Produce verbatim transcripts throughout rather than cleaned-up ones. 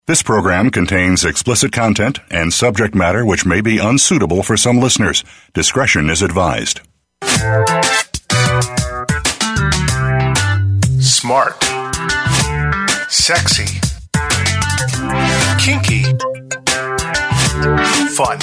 This program contains explicit content and subject matter which may be unsuitable for some listeners. Discretion is advised. Smart. Sexy. Kinky. Fun.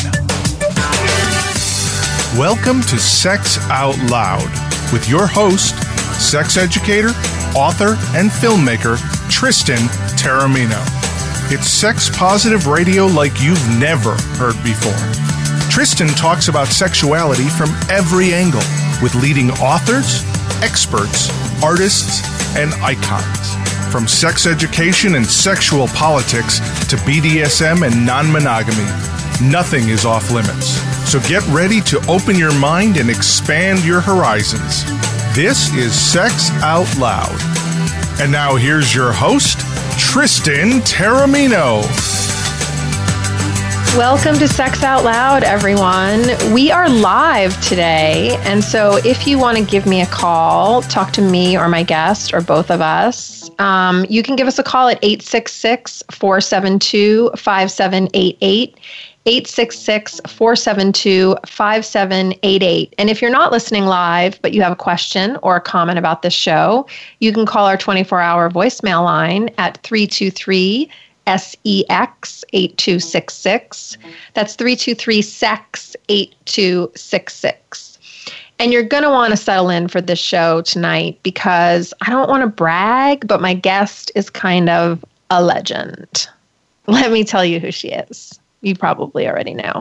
Welcome to Sex Out Loud with your host, sex educator, author, and filmmaker, Tristan Taormino. It's sex-positive radio like you've never heard before. Tristan talks about sexuality from every angle with leading authors, experts, artists, and icons. From sex education and sexual politics to B D S M and non-monogamy, nothing is off limits. So get ready to open your mind and expand your horizons. This is Sex Out Loud. And now here's your host, Tristan Taormino. Welcome to Sex Out Loud, everyone. We are live today, and so if you want to give me a call, talk to me or my guest or both of us, um, you can give us a call at eight six six, four seven two, five seven eight eight, eight six six, four seven two, five seven eight eight. And if you're not listening live, but you have a question or a comment about this show, you can call our twenty-four hour voicemail line at three two three, S E X, eight two six six. That's three two three, S E X, eight two six six. And you're going to want to settle in for this show tonight because I don't want to brag, but my guest is kind of a legend. Let me tell you who she is. You probably already know.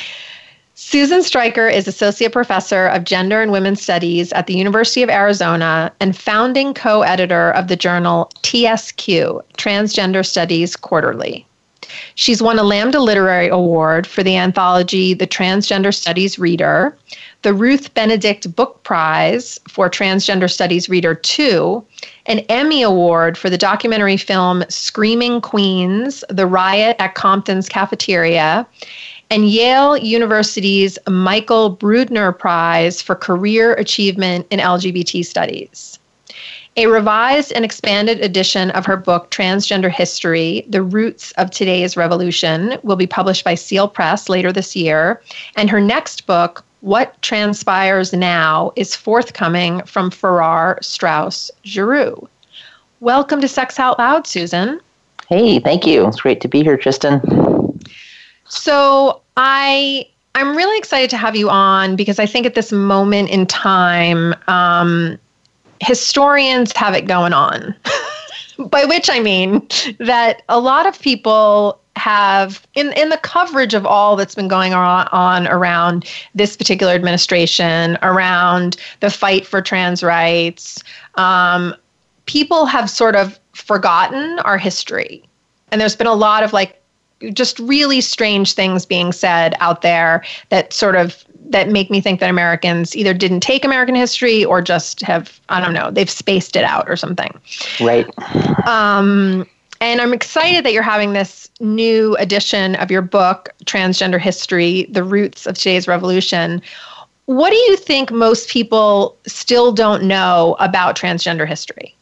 Susan Stryker is Associate Professor of Gender and Women's Studies at the University of Arizona and founding co-editor of the journal T S Q, Transgender Studies Quarterly. She's won a Lambda Literary Award for the anthology The Transgender Studies Reader, the Ruth Benedict Book Prize for Transgender Studies Reader two, an Emmy Award for the documentary film Screaming Queens, The Riot at Compton's Cafeteria, and Yale University's Michael Brudner Prize for Career Achievement in L G B T Studies. A revised and expanded edition of her book, Transgender History, The Roots of Today's Revolution, will be published by Seal Press later this year, and her next book, What Transpires Now, is forthcoming from Farrar, Straus, Giroux. Welcome to Sex Out Loud, Susan. Hey, thank you. It's great to be here, Tristan. So I, I'm really excited to have you on because I think at this moment in time, um, historians have it going on. By which I mean that a lot of people have, in, in the coverage of all that's been going on, on around this particular administration, around the fight for trans rights, um, people have sort of forgotten our history. And there's been a lot of like just really strange things being said out there that sort of that make me think that Americans either didn't take American history or just have, I don't know, they've spaced it out or something. Right. Um, and I'm excited that you're having this new edition of your book, Transgender History, The Roots of Today's Revolution. What do you think most people still don't know about transgender history?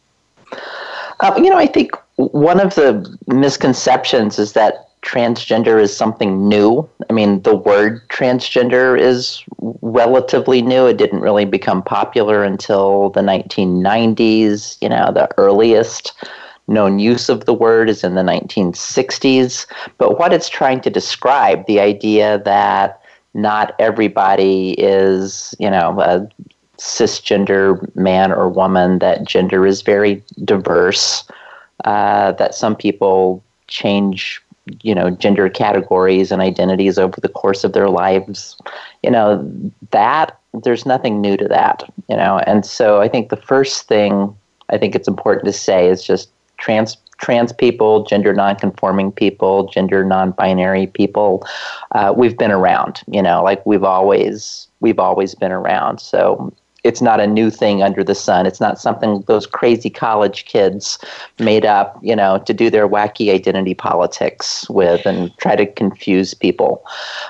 Uh, you know, I think one of the misconceptions is that transgender is something new. I mean, the word transgender is relatively new. It didn't really become popular until the nineteen nineties. You know, the earliest known use of the word is in the nineteen sixties. But what it's trying to describe, the idea that not everybody is, you know, a cisgender man or woman, that gender is very diverse, uh, that some people change you know, gender categories and identities over the course of their lives, you know, that there's nothing new to that, you know. And so I think the first thing I think it's important to say is just trans trans people, gender nonconforming people, gender non-binary people, uh, we've been around, you know, like we've always we've always been around. So it's not a new thing under the sun. It's not something those crazy college kids made up, you know, to do their wacky identity politics with and try to confuse people.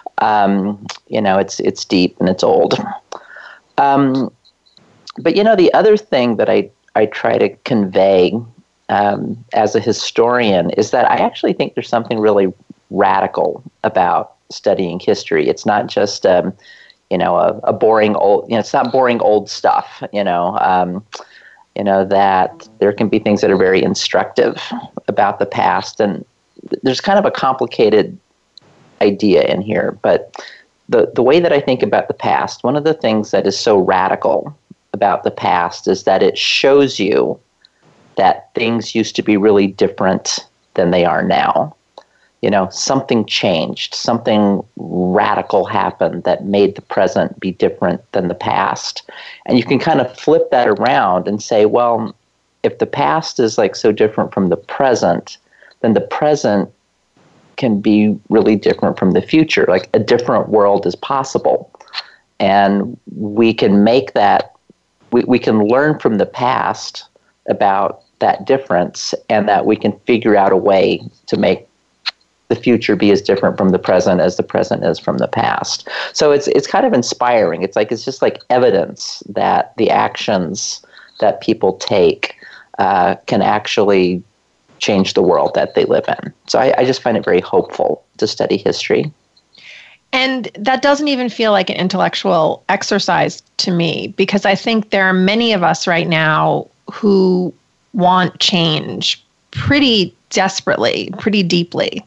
Um, you know, it's it's deep and it's old. Um, but, you know, the other thing that I, I try to convey um, as a historian is that I actually think there's something really radical about studying history. It's not just um, you know a, a boring old you know it's not boring old stuff. You know. Um, you know that there can be things that are very instructive about the past, and there's kind of a complicated idea in here, but the the way that I think about the past, one of the things that is so radical about the past is that it shows you that things used to be really different than they are now. You know, something changed, something radical happened that made the present be different than the past. And you can kind of flip that around and say, well, if the past is like so different from the present, then the present can be really different from the future. Like a different world is possible. And we can make that, we, we can learn from the past about that difference, and that we can figure out a way to make the future be as different from the present as the present is from the past. So it's it's kind of inspiring. It's like it's just like evidence that the actions that people take uh, can actually change the world that they live in. So I, I just find it very hopeful to study history. And that doesn't even feel like an intellectual exercise to me, because I think there are many of us right now who want change pretty desperately, pretty deeply.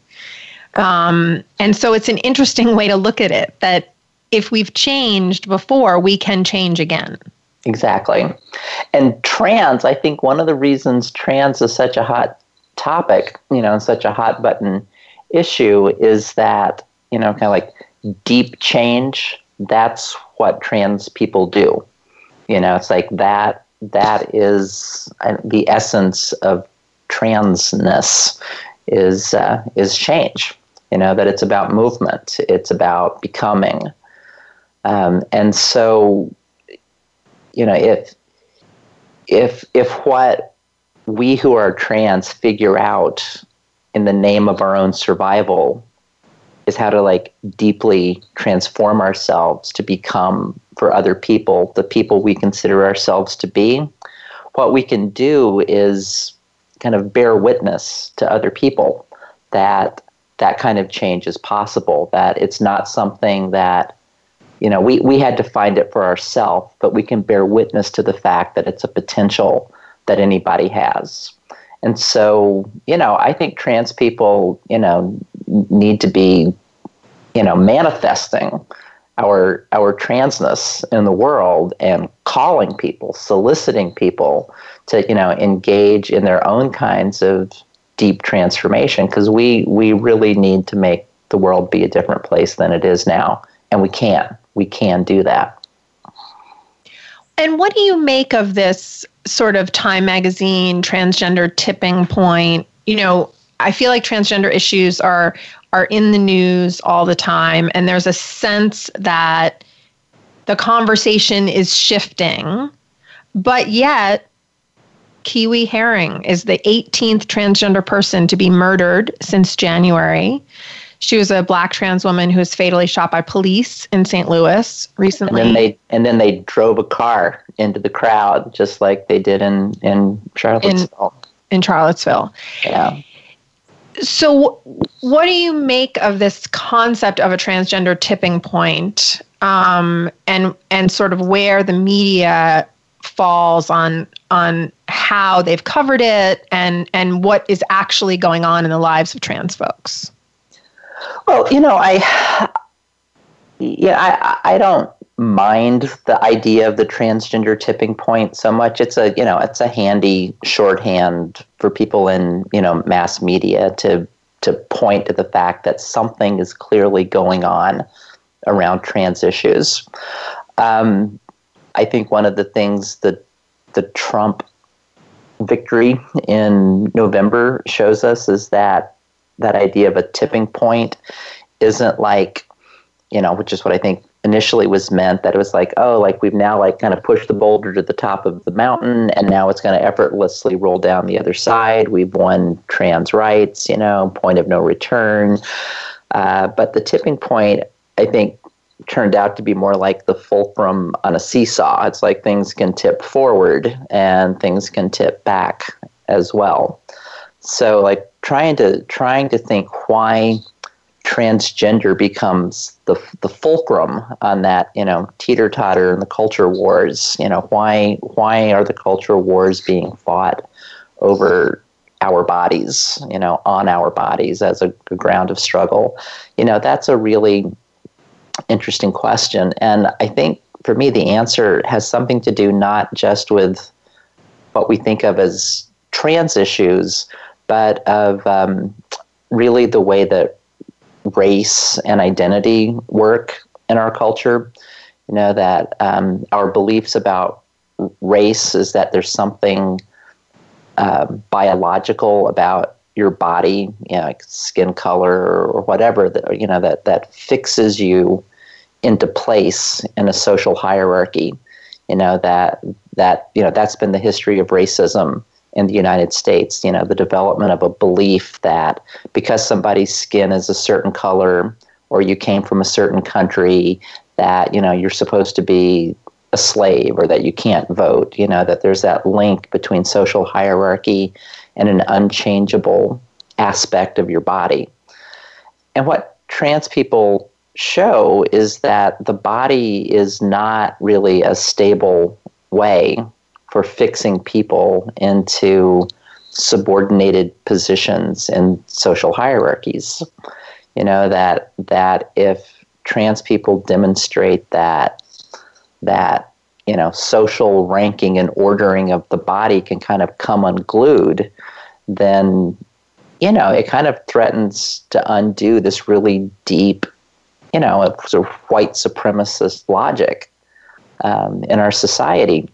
Um, and so it's an interesting way to look at it, that if we've changed before, we can change again. Exactly. And trans, I think one of the reasons trans is such a hot topic, you know, such a hot button issue is that, you know, kind of like deep change, that's what trans people do. You know, it's like that, that is uh, the essence of transness is, uh, is change. You know, that it's about movement, it's about becoming. Um, and so, you know, if, if, if what we who are trans figure out in the name of our own survival is how to like deeply transform ourselves to become for other people, the people we consider ourselves to be, what we can do is kind of bear witness to other people that that kind of change is possible, that it's not something that, you know, we, we had to find it for ourselves, but we can bear witness to the fact that it's a potential that anybody has. And so, you know, I think trans people, you know, need to be, you know, manifesting our our transness in the world and calling people, soliciting people to, you know, engage in their own kinds of deep transformation, because we we really need to make the world be a different place than it is now, and we can we can do that. And what do you make of this sort of Time Magazine transgender tipping point? You know, I feel like transgender issues are are in the news all the time, and there's a sense that the conversation is shifting, but yet Kiwi Haring is the eighteenth transgender person to be murdered since January. She was a Black trans woman who was fatally shot by police in Saint Louis recently. And then they and then they drove a car into the crowd, just like they did in in Charlottesville. In, in Charlottesville. Yeah. So, what do you make of this concept of a transgender tipping point, um, and and sort of where the media falls on on how they've covered it, and and what is actually going on in the lives of trans folks? Well, you know, I yeah, I I don't mind the idea of the transgender tipping point so much. It's a, you know, it's a handy shorthand for people in, you know, mass media to to point to the fact that something is clearly going on around trans issues. Um, I think one of the things that the Trump victory in November shows us is that that idea of a tipping point isn't like, you know, which is what I think initially was meant, that it was like, oh, like we've now like kind of pushed the boulder to the top of the mountain, and now it's going to effortlessly roll down the other side. We've won trans rights, you know, point of no return. Uh, but the tipping point, I think, turned out to be more like the fulcrum on a seesaw. It's like things can tip forward and things can tip back. as well. So like trying to trying to think why transgender becomes the the fulcrum on that, you know, teeter-totter in the culture wars. You know, why why are the culture wars being fought over our bodies, you know, on our bodies as a, a ground of struggle? You know, that's a really interesting question. And I think for me, the answer has something to do not just with what we think of as trans issues, but of um, really the way that race and identity work in our culture. You know, that um, our beliefs about race is that there's something uh, biological about your body, you know, like skin color or whatever, that, you know, that, that fixes you into place in a social hierarchy. You know, that, that, you know, that's been the history of racism in the United States. You know, the development of a belief that because somebody's skin is a certain color or you came from a certain country, that, you know, you're supposed to be a slave or that you can't vote. You know, that there's that link between social hierarchy and an unchangeable aspect of your body. And what trans people show is that the body is not really a stable way for fixing people into subordinated positions in social hierarchies. You know, that that if trans people demonstrate that that you know social ranking and ordering of the body can kind of come unglued, then you know it kind of threatens to undo this really deep, you know, sort of white supremacist logic um, in our society.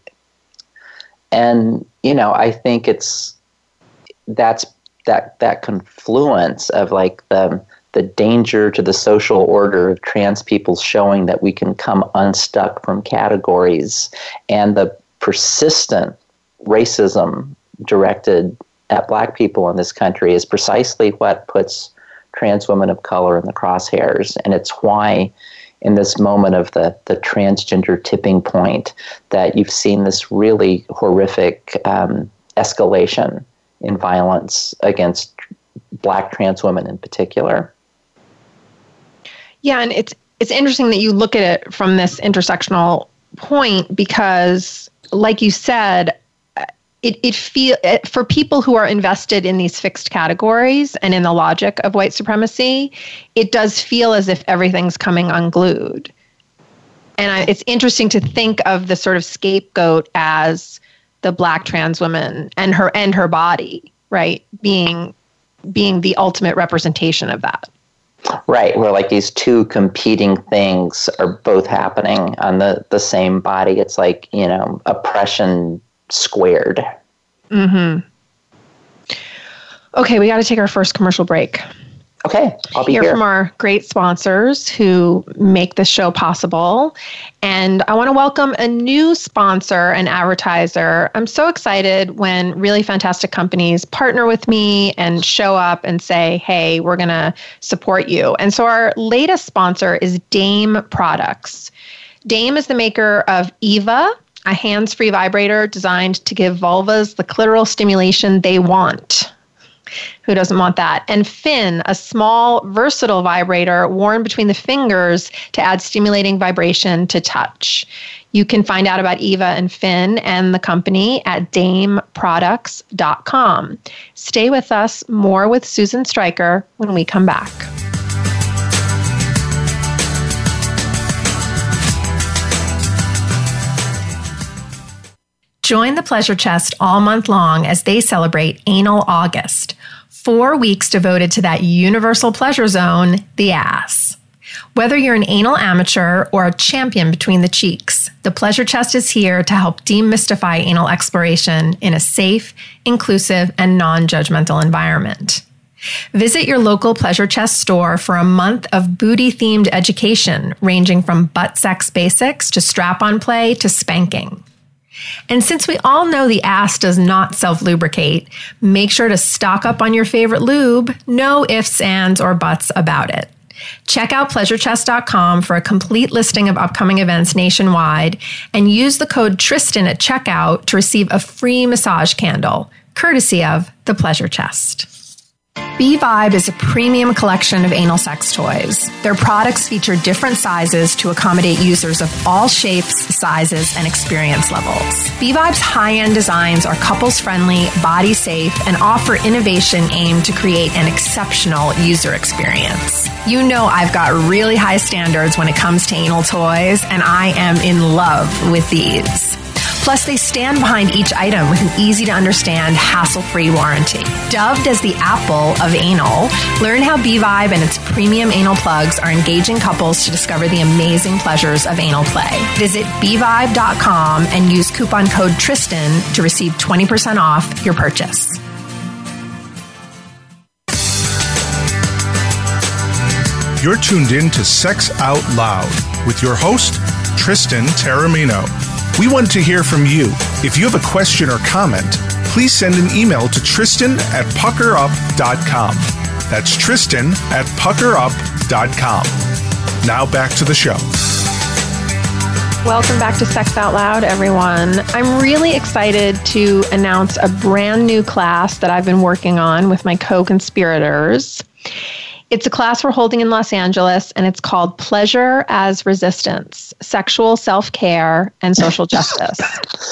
And, you know, I think it's, that's, that, that confluence of like the, the danger to the social order of trans people showing that we can come unstuck from categories, and the persistent racism directed at Black people in this country is precisely what puts trans women of color in the crosshairs. And it's why in this moment of the, the transgender tipping point that you've seen this really horrific um, escalation in violence against Black trans women in particular. Yeah, and it's it's interesting that you look at it from this intersectional point because, like you said, It it feel it, for people who are invested in these fixed categories and in the logic of white supremacy, it does feel as if everything's coming unglued. And I, it's interesting to think of the sort of scapegoat as the Black trans woman and her and her body, right, being being the ultimate representation of that. Right, where like these two competing things are both happening on the, the same body. It's like, you know, oppression squared. Mm-hmm. Okay, we got to take our first commercial break. Okay, I'll be hear here. From our great sponsors who make this show possible. And I want to welcome a new sponsor and advertiser. I'm so excited when really fantastic companies partner with me and show up and say, hey, we're going to support you. And so our latest sponsor is Dame Products. Dame is the maker of Eva, a hands-free vibrator designed to give vulvas the clitoral stimulation they want. Who doesn't want that? And Finn, a small, versatile vibrator worn between the fingers to add stimulating vibration to touch. You can find out about Eva and Finn and the company at dame products dot com. Stay with us. More with Susan Stryker when we come back. Join the Pleasure Chest all month long as they celebrate Anal August, four weeks devoted to that universal pleasure zone, the ass. Whether you're an anal amateur or a champion between the cheeks, the Pleasure Chest is here to help demystify anal exploration in a safe, inclusive, and non-judgmental environment. Visit your local Pleasure Chest store for a month of booty-themed education, ranging from butt sex basics to strap-on play to spanking. And since we all know the ass does not self-lubricate, make sure to stock up on your favorite lube. No ifs, ands, or buts about it. Check out pleasure chest dot com for a complete listing of upcoming events nationwide and use the code Tristan at checkout to receive a free massage candle, courtesy of The Pleasure Chest. B-Vibe is a premium collection of anal sex toys. Their products feature different sizes to accommodate users of all shapes, sizes, and experience levels. B-Vibe's high-end designs are couples-friendly, body-safe, and offer innovation aimed to create an exceptional user experience. You know I've got really high standards when it comes to anal toys, and I am in love with these. Plus, they stand behind each item with an easy-to-understand, hassle-free warranty. Dubbed as the Apple of anal, learn how B-Vibe and its premium anal plugs are engaging couples to discover the amazing pleasures of anal play. Visit b vibe dot com and use coupon code Tristan to receive twenty percent off your purchase. You're tuned in to Sex Out Loud with your host, Tristan Taormino. We want to hear from you. If you have a question or comment, please send an email to Tristan at pucker up dot com. That's Tristan at pucker up dot com. Now back to the show. Welcome back to Sex Out Loud, everyone. I'm really excited to announce a brand new class that I've been working on with my co-conspirators. It's a class we're holding in Los Angeles, and it's called Pleasure as Resistance, Sexual Self-Care and Social Justice.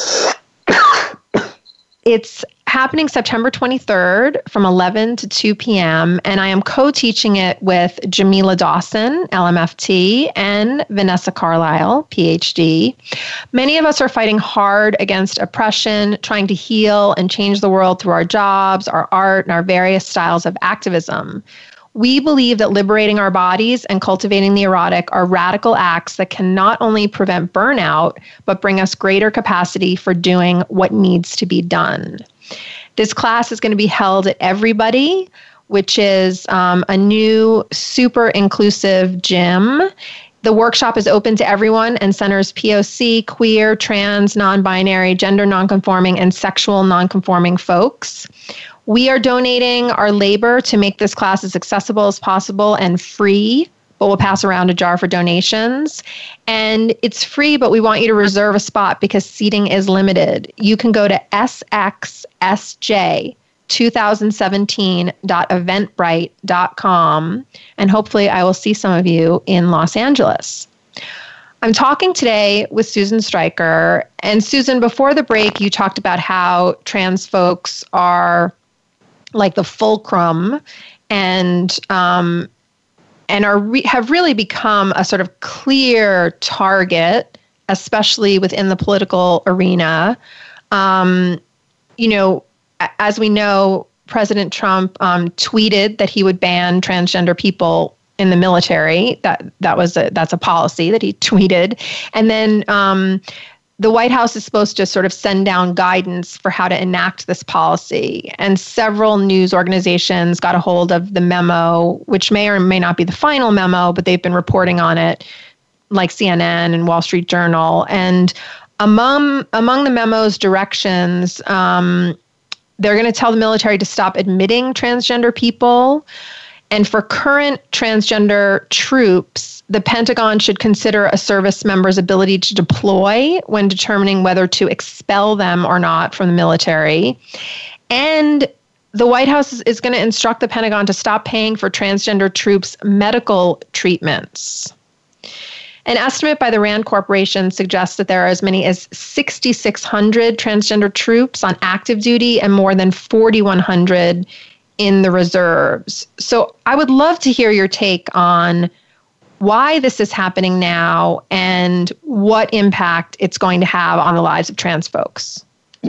It's happening September twenty-third from eleven to two p.m., and I am co-teaching it with Jamila Dawson, L M F T, and Vanessa Carlisle, P H D. Many of us are fighting hard against oppression, trying to heal and change the world through our jobs, our art, and our various styles of activism. We believe that liberating our bodies and cultivating the erotic are radical acts that can not only prevent burnout, but bring us greater capacity for doing what needs to be done. This class is going to be held at Everybody, which is um, a new super inclusive gym. The workshop is open to everyone and centers P O C, queer, trans, non-binary, gender nonconforming, and sexual nonconforming folks. We are donating our labor to make this class as accessible as possible and free, but we'll pass around a jar for donations. And it's free, but we want you to reserve a spot because seating is limited. You can go to s x s j twenty seventeen dot eventbrite dot com, and hopefully I will see some of you in Los Angeles. I'm talking today with Susan Stryker. And Susan, before the break, you talked about how trans folks are like the fulcrum and um, and are re- have really become a sort of clear target, especially within the political arena. Um, you know, as we know, President Trump um, tweeted that he would ban transgender people in the military. That that was a, that's a policy that he tweeted, and then um, the White House is supposed to sort of send down guidance for how to enact this policy. And several news organizations got a hold of the memo, which may or may not be the final memo, but they've been reporting on it, like C N N and Wall Street Journal. And among among the memo's directions, um, they're going to tell the military to stop admitting transgender people. And for current transgender troops, the Pentagon should consider a service member's ability to deploy when determining whether to expel them or not from the military. And the White House is, is going to instruct the Pentagon to stop paying for transgender troops' medical treatments. An estimate by the RAND Corporation suggests that there are as many as six thousand six hundred transgender troops on active duty and more than four thousand one hundred in the reserves. So I would love to hear your take on why this is happening now and what impact it's going to have on the lives of trans folks.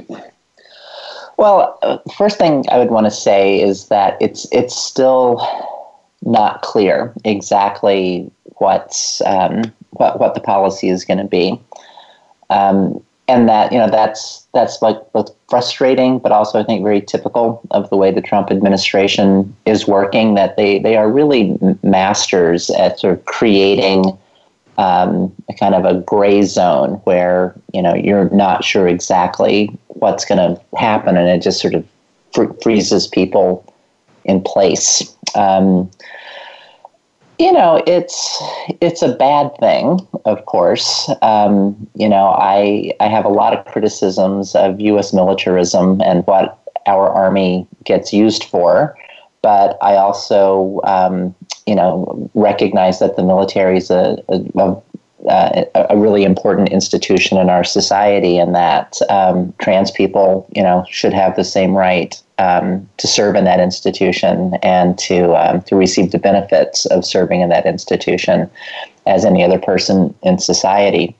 Well, uh, first thing I would want to say is that it's it's still not clear exactly what's um, what what the policy is going to be, um, and that you know that's that's like both frustrating, but also I think very typical of the way the Trump administration is working. That they they are really masters at sort of creating um, a kind of a gray zone where you know you're not sure exactly what's going to happen, and it just sort of fr- freezes people in place. Um, You know, it's it's a bad thing, of course. Um, you know, I I have a lot of criticisms of U S militarism and what our Army gets used for. But I also, um, you know, recognize that the military is a, a, a, a really important institution in our society, and that um, trans people, you know, should have the same right um, to serve in that institution and to um, to receive the benefits of serving in that institution as any other person in society.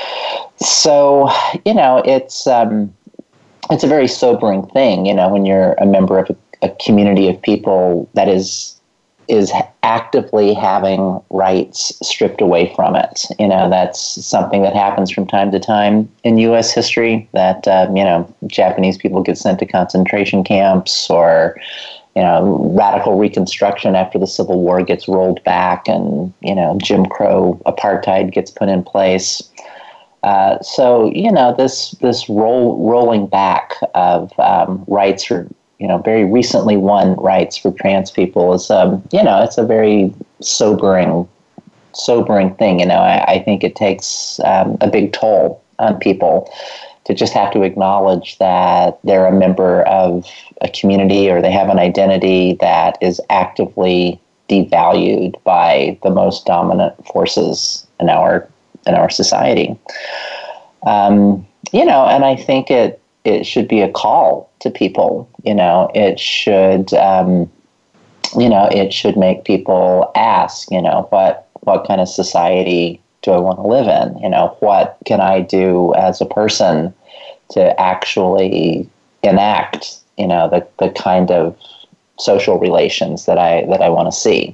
So, you know, it's um, it's a very sobering thing, you know, when you're a member of a a community of people that is is actively having rights stripped away from it. You know, that's something that happens from time to time in U S history, that, um, you know, Japanese people get sent to concentration camps, or, you know, radical Reconstruction after the Civil War gets rolled back, and, you know, Jim Crow apartheid gets put in place. Uh, so, you know, this this roll, rolling back of um, rights for you know, very recently won rights for trans people is, um, you know, it's a very sobering, sobering thing. You know, I, I think it takes um, a big toll on people to just have to acknowledge that they're a member of a community, or they have an identity that is actively devalued by the most dominant forces in our in our society. Um, you know, and I think it. It should be a call to people, you know, it should, um, you know, it should make people ask, you know, what, what kind of society do I want to live in? You know, what can I do as a person to actually enact, you know, the, the kind of social relations that I, that I want to see?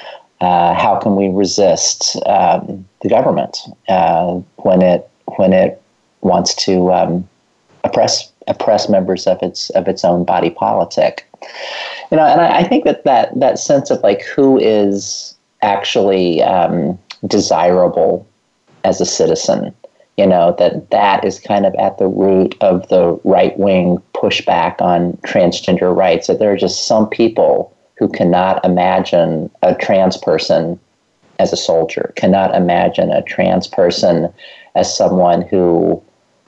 Uh, how can we resist um, the government uh, when it, when it wants to, um, oppress oppress members of its of its own body politic, you know, and I, I think that, that that sense of like who is actually um, desirable as a citizen, you know, that that is kind of at the root of the right wing pushback on transgender rights. That there are just some people who cannot imagine a trans person as a soldier, cannot imagine a trans person as someone who.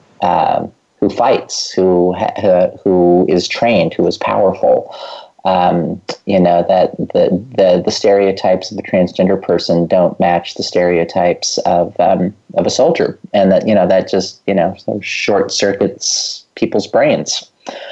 Um, who fights, who uh, who is trained, who is powerful. Um, you know, that the, the the stereotypes of a transgender person don't match the stereotypes of um, of a soldier, and that, you know, that just, you know, so short circuits people's brains.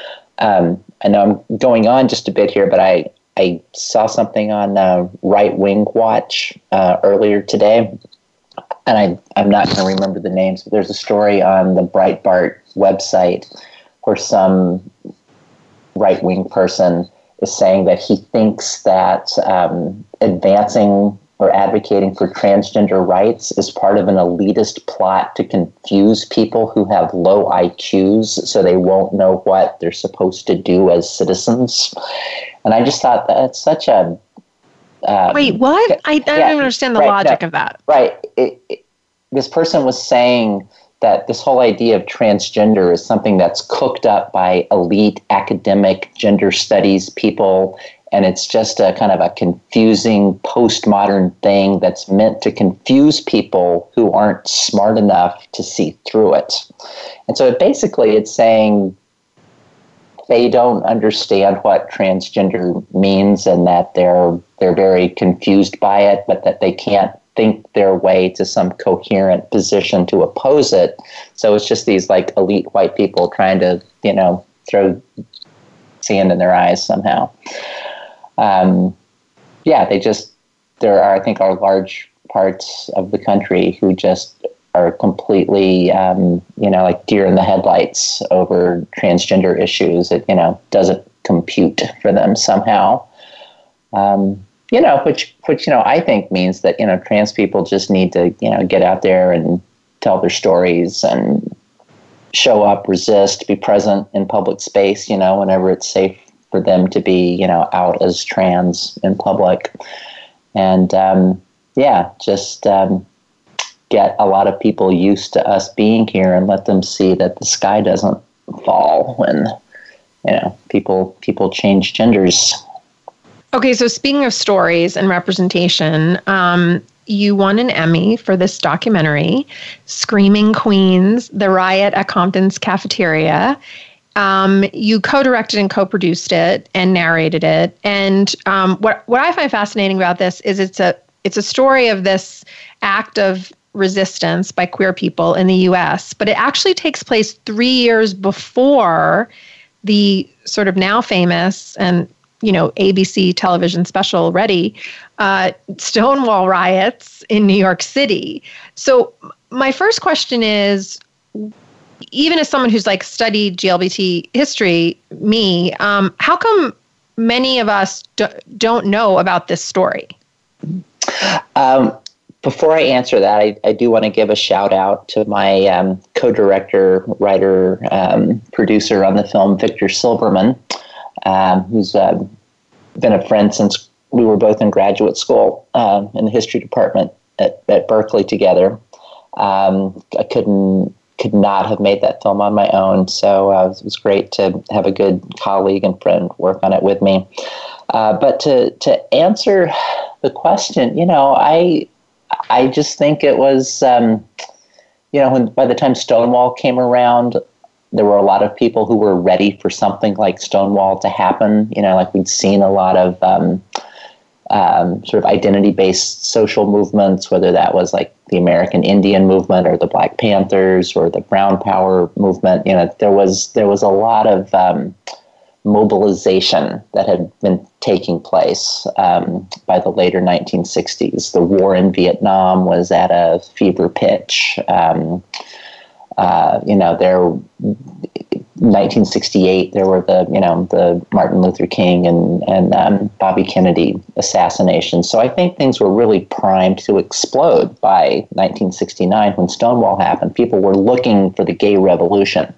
Um, I know I'm going on just a bit here, but I I saw something on uh, Right Wing Watch uh, earlier today. And I, I'm not going to remember the names, but there's a story on the Breitbart website where some right-wing person is saying that he thinks that um, advancing or advocating for transgender rights is part of an elitist plot to confuse people who have low I Qs so they won't know what they're supposed to do as citizens. And I just thought that's such a... Um, Wait, what? I, I yeah, don't even understand the right, logic no, of that. Right. It, it, this person was saying that this whole idea of transgender is something that's cooked up by elite academic gender studies people, and it's just a kind of a confusing postmodern thing that's meant to confuse people who aren't smart enough to see through it. And so it basically it's saying they don't understand what transgender means, and that they're they're very confused by it, but that they can't think their way to some coherent position to oppose it. So it's just these like elite white people trying to, you know, throw sand in their eyes somehow. Um, yeah, they just, there are, I think, are large parts of the country who just are completely, um, you know, like deer in the headlights over transgender issues. It, you know, doesn't compute for them somehow. Um, you know, which, which, you know, I think means that, you know, trans people just need to, you know, get out there and tell their stories and show up, resist, be present in public space, you know, whenever it's safe for them to be, you know, out as trans in public. And, um, yeah, just um, get a lot of people used to us being here and let them see that the sky doesn't fall when, you know, people people change genders. Okay, so speaking of stories and representation, um, you won an Emmy for this documentary, Screaming Queens, The Riot at Compton's Cafeteria. Um, you co-directed and co-produced it and narrated it. And um, what what I find fascinating about this is it's a it's a story of this act of resistance by queer people in the U S, but it actually takes place three years before the sort of now famous and, you know, A B C television special Ready, uh, Stonewall riots in New York City. So my first question is, even as someone who's like studied G L B T history, me, um, how come many of us do, don't know about this story? Um, Before I answer that, I, I do want to give a shout out to my um, co-director, writer, um, producer on the film, Victor Silverman, um, who's uh, been a friend since we were both in graduate school uh, in the history department at, at Berkeley together. Um, I couldn't could not have made that film on my own, so uh, it was great to have a good colleague and friend work on it with me. Uh, but to to answer the question, you know, I. I just think it was, um, you know, when by the time Stonewall came around, there were a lot of people who were ready for something like Stonewall to happen. You know, like we'd seen a lot of um, um, sort of identity-based social movements, whether that was like the American Indian movement or the Black Panthers or the Brown Power movement. You know, there was there was a lot of um, mobilization that had been taking place um, by the later nineteen sixties. The war in Vietnam was at a fever pitch. Um, uh, you know, there, nineteen sixty-eight, there were the, you know, the Martin Luther King and, and um, Bobby Kennedy assassinations. So I think things were really primed to explode by nineteen sixty-nine when Stonewall happened. People were looking for the gay revolution.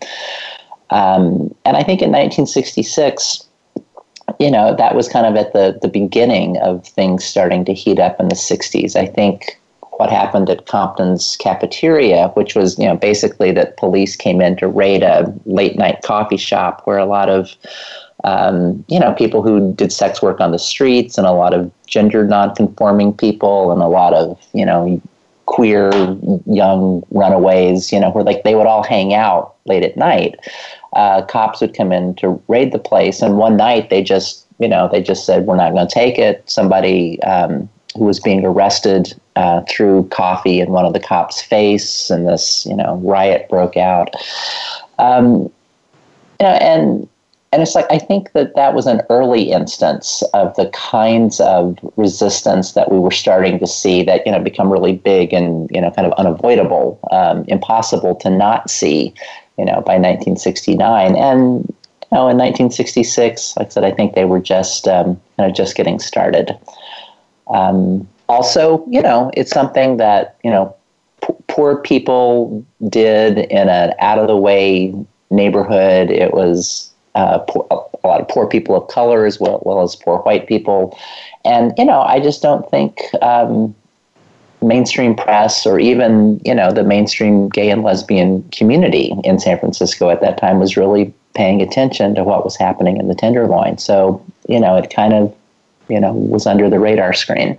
Um, and I think in nineteen sixty-six, you know, that was kind of at the, the beginning of things starting to heat up in the sixties. I think what happened at Compton's cafeteria, which was, you know, basically that police came in to raid a late night coffee shop where a lot of, um, you know, people who did sex work on the streets and a lot of gender nonconforming people and a lot of, you know, queer young runaways, you know, where like they would all hang out late at night. Uh, cops would come in to raid the place, and one night they just, you know, they just said, "We're not going to take it." Somebody um, who was being arrested uh, threw coffee in one of the cops' face, and this, you know, riot broke out. Um, you know, and and it's like I think that that was an early instance of the kinds of resistance that we were starting to see that, you know, become really big and, you know, kind of unavoidable, um, impossible to not see, you know, by nineteen sixty-nine. And, you know, in nineteen sixty-six, like I said, I think they were just, um, you know, just getting started. Um, also, you know, it's something that, you know, p- poor people did in an out-of-the-way neighborhood. It was uh, poor, a lot of poor people of color as well, well as poor white people. And, you know, I just don't think um, mainstream press or even, you know, the mainstream gay and lesbian community in San Francisco at that time was really paying attention to what was happening in the Tenderloin. So, you know, it kind of, you know, was under the radar screen.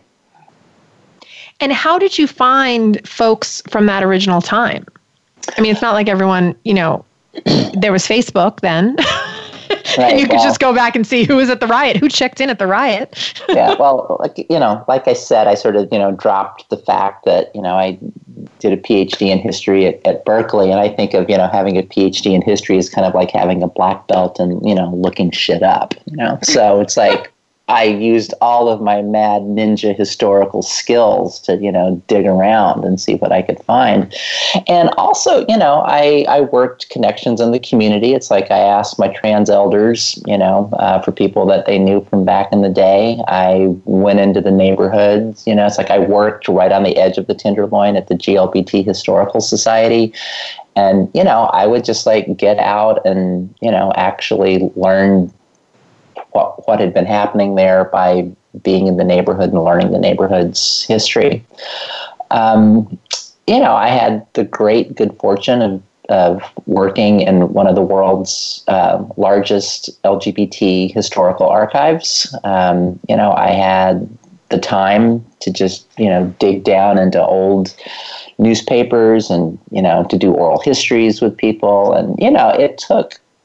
And how did you find folks from that original time? I mean, it's not like everyone, you know, there was Facebook then. Right, and you could well, just go back and see who was at the riot, who checked in at the riot. Yeah, well, like, you know, like I said, I sort of, you know, dropped the fact that, you know, I did a PhD in history at, at Berkeley, and I think of, you know, having a PhD in history as kind of like having a black belt and, you know, looking shit up, you know. So it's like I used all of my mad ninja historical skills to, you know, dig around and see what I could find. And also, you know, I, I worked connections in the community. It's like I asked my trans elders, you know, uh, for people that they knew from back in the day. I went into the neighborhoods, you know, it's like I worked right on the edge of the Tenderloin at the G L B T Historical Society. And, you know, I would just like get out and, you know, actually learn what what had been happening there by being in the neighborhood and learning the neighborhood's history. Um, you know, I had the great good fortune of, of working in one of the world's uh, largest L G B T historical archives. Um, you know, I had the time to just, you know, dig down into old newspapers and, you know, to do oral histories with people. And, you know, it took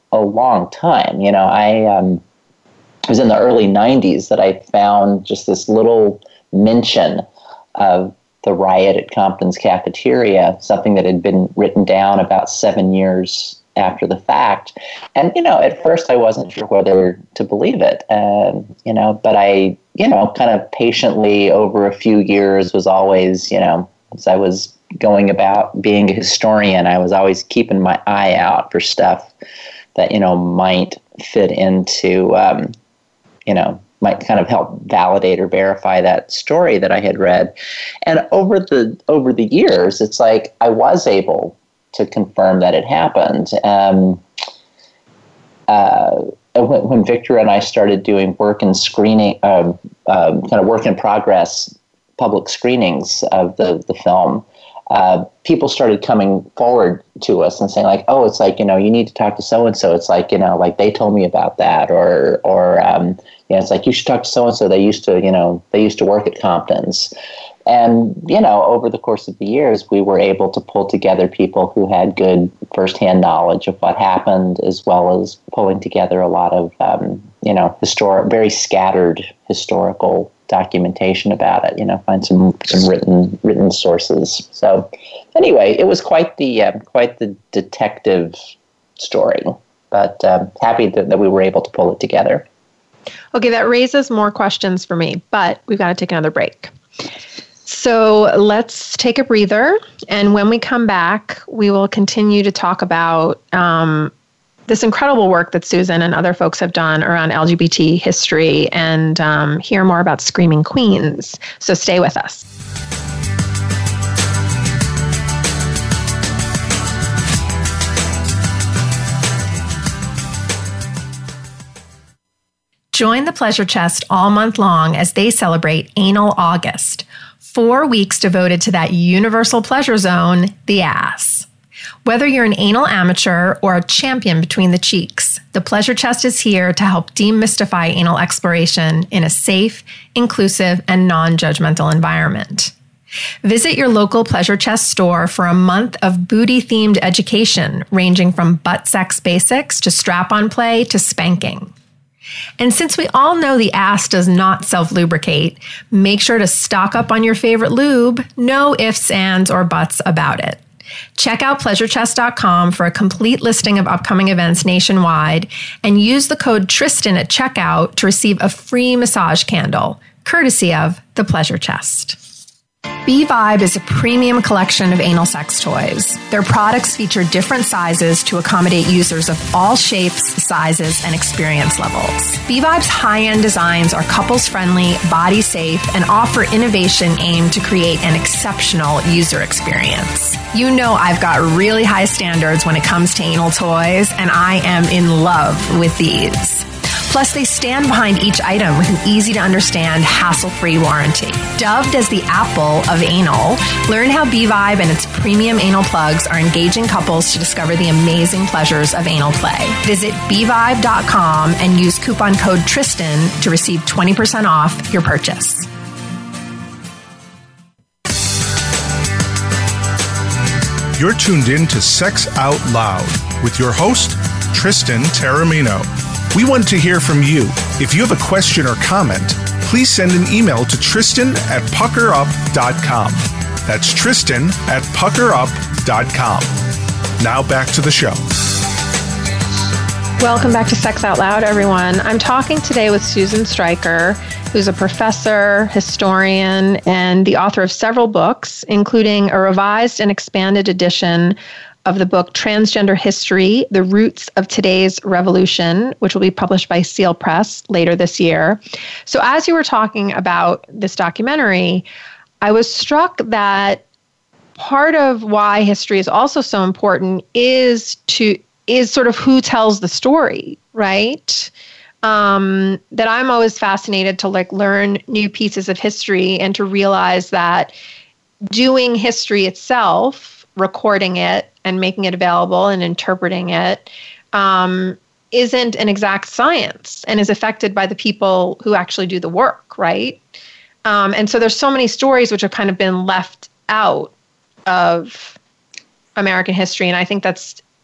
a long time. You know, I um, it was in the early nineties that I found just this little mention of the riot at Compton's cafeteria, something that had been written down about seven years after the fact. And, you know, at first I wasn't sure whether to believe it, um, you know, but I, you know, kind of patiently over a few years was always, you know, as I was going about being a historian, I was always keeping my eye out for stuff that, you know, might fit into, um, you know, might kind of help validate or verify that story that I had read. And over the over the years, it's like I was able to confirm that it happened. Um, uh, when, when Victor and I started doing work in screening, um, um, kind of work in progress public screenings of the, the film, uh, people started coming forward to us and saying like, oh, it's like, you know, you need to talk to so-and-so. It's like, you know, like they told me about that, or, or, um, you know, it's like, you should talk to so-and-so. They used to, you know, they used to work at Compton's. And, you know, over the course of the years, we were able to pull together people who had good firsthand knowledge of what happened, as well as pulling together a lot of, um, you know, historic, very scattered historical documentation about it. You know, find some some written written sources. So, anyway, it was quite the uh, quite the detective story, but um, happy that, that we were able to pull it together. Okay, that raises more questions for me, but we've got to take another break. So let's take a breather. And when we come back, we will continue to talk about um, this incredible work that Susan and other folks have done around L G B T history, and um, hear more about Screaming Queens. So stay with us. Join the Pleasure Chest all month long as they celebrate Anal August, four weeks devoted to that universal pleasure zone, the ass. Whether you're an anal amateur or a champion between the cheeks, the Pleasure Chest is here to help demystify anal exploration in a safe, inclusive, and non-judgmental environment. Visit your local Pleasure Chest store for a month of booty-themed education, ranging from butt sex basics to strap-on play to spanking. And since we all know the ass does not self-lubricate, make sure to stock up on your favorite lube. No ifs, ands, or buts about it. Check out pleasure chest dot com for a complete listing of upcoming events nationwide, and use the code Tristan at checkout to receive a free massage candle, courtesy of the Pleasure Chest. B-Vibe is a premium collection of anal sex toys. Their products feature different sizes to accommodate users of all shapes, sizes, and experience levels. B-Vibe's high-end designs are couples-friendly, body-safe, and offer innovation aimed to create an exceptional user experience. You know I've got really high standards when it comes to anal toys, and I am in love with these. Plus, they stand behind each item with an easy-to-understand, hassle-free warranty. Dubbed as the Apple of anal, learn how B-Vibe and its premium anal plugs are engaging couples to discover the amazing pleasures of anal play. Visit b vibe dot com and use coupon code Tristan to receive twenty percent off your purchase. You're tuned in to Sex Out Loud with your host, Tristan Taormino. We want to hear from you. If you have a question or comment, please send an email to Tristan at pucker up dot com. That's Tristan at pucker up dot com. Now back to the show. Welcome back to Sex Out Loud, everyone. I'm talking today with Susan Stryker, who's a professor, historian, and the author of several books, including a revised and expanded edition of the book Transgender History, The Roots of Today's Revolution, which will be published by Seal Press later this year. So as you were talking about this documentary, I was struck that part of why history is also so important is to is sort of who tells the story, right? Um, that I'm always fascinated to like learn new pieces of history and to realize that doing history itself, recording it and making it available and interpreting it, um, isn't an exact science and is affected by the people who actually do the work, right? Um, and so there's so many stories which have kind of been left out of American history, and I think that's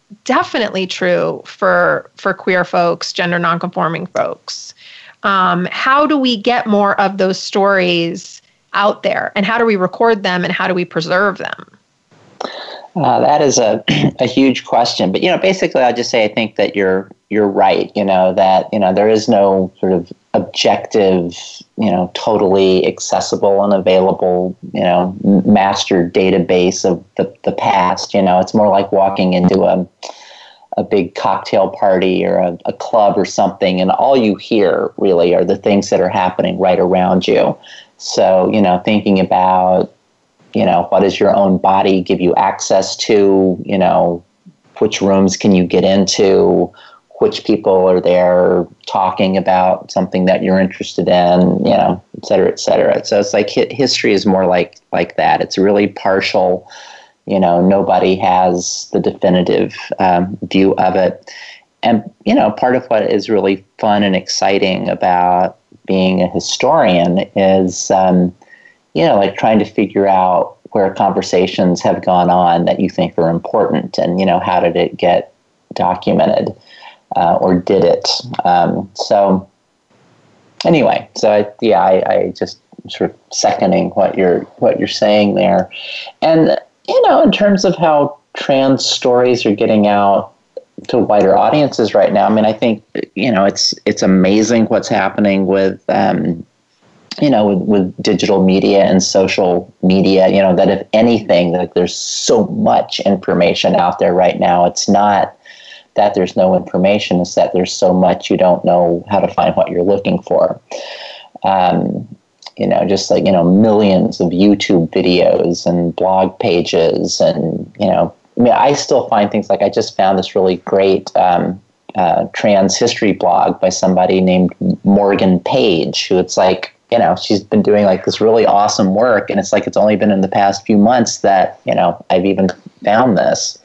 definitely true for for queer folks, gender nonconforming folks. Um, how do we get more of those stories out there, and how do we record them, and how do we preserve them? Uh, that is a a huge question, but you know, basically, I'll just say I think that you're you're right. You know that you know there is no sort of objective, you know, totally accessible and available, you know, master database of the, the past. You know, it's more like walking into a a big cocktail party or a, a club or something, and all you hear really are the things that are happening right around you. So, you know, thinking about, you know, what does your own body give you access to, you know, which rooms can you get into, which people are there talking about something that you're interested in, you know, et cetera, et cetera. So it's like history is more like like that. It's really partial. You know, nobody has the definitive um, view of it. And, you know, part of what is really fun and exciting about being a historian is, um, you know, like trying to figure out where conversations have gone on that you think are important and, you know, how did it get documented uh, or did it? Um, so anyway, so I, yeah, I, I just sort of seconding what you're, what you're saying there. And, you know, in terms of how trans stories are getting out to wider audiences right now, I mean, I think, you know, it's it's amazing what's happening with, um, you know, with, with digital media and social media, you know, that if anything, like there's so much information out there right now. It's not that there's no information, it's that there's so much you don't know how to find what you're looking for. Um You know, just like, you know, millions of YouTube videos and blog pages. And, you know, I mean, I still find things like I just found this really great um, uh, trans history blog by somebody named Morgan Page, who it's like, you know, she's been doing like this really awesome work. And it's like it's only been in the past few months that, you know, I've even found this.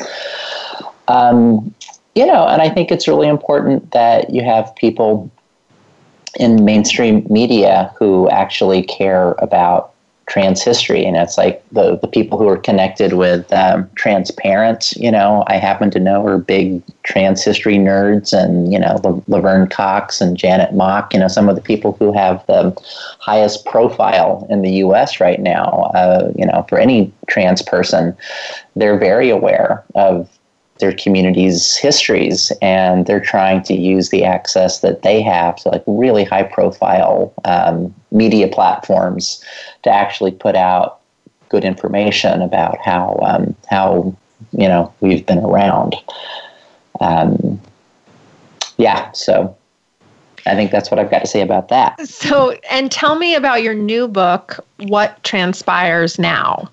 Um, you know, and I think it's really important that you have people in mainstream media who actually care about trans history. And it's like the, the people who are connected with um, Transparent, you know, I happen to know are big trans history nerds, and, you know, La- Laverne Cox and Janet Mock, you know, some of the people who have the highest profile in the U S right now, uh, you know, for any trans person, they're very aware of their community's histories, and they're trying to use the access that they have to like really high profile um, media platforms to actually put out good information about how, um, how, you know, we've been around. Um, yeah. So I think that's what I've got to say about that. So, and tell me about your new book, What Transpires Now?